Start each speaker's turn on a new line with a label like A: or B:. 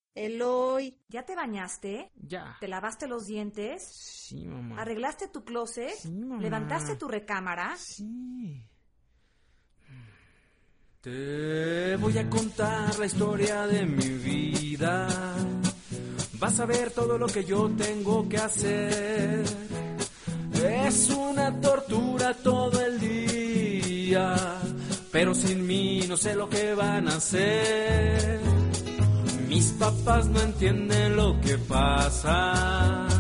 A: Eloy,
B: ¿Ya te bañaste?
C: Ya.
B: ¿Te lavaste los dientes?
C: Sí, mamá.
B: ¿Arreglaste tu closet?
C: Sí, mamá.
B: ¿Levantaste tu recámara?
C: Sí.
D: Te voy a contar la historia de mi vida. Vas a ver todo lo que yo tengo que hacer. Es una tortura todo el día, pero sin mí no sé lo que van a hacer. Mis papás no entienden lo que pasa.